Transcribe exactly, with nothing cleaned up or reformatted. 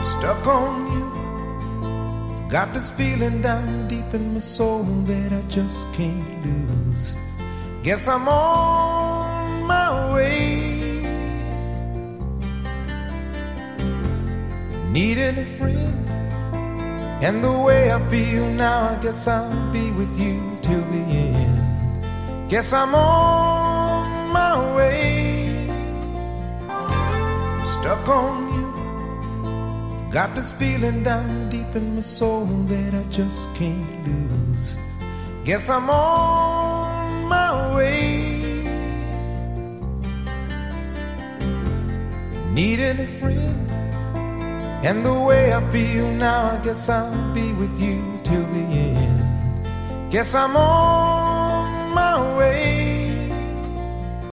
stuck on you. Got this feeling down deep in my soul that I just can't lose. Guess I'm on my way. Needing a friend, and the way I feel now, I guess I'll be with you till the end. Guess I'm on my way. I'm stuck on you. Got this feeling down deep in my soul that I just can't lose. Guess I'm on my way. Needing a friend, and the way I feel now, I guess I'll be with you till the end. Guess I'm on my way.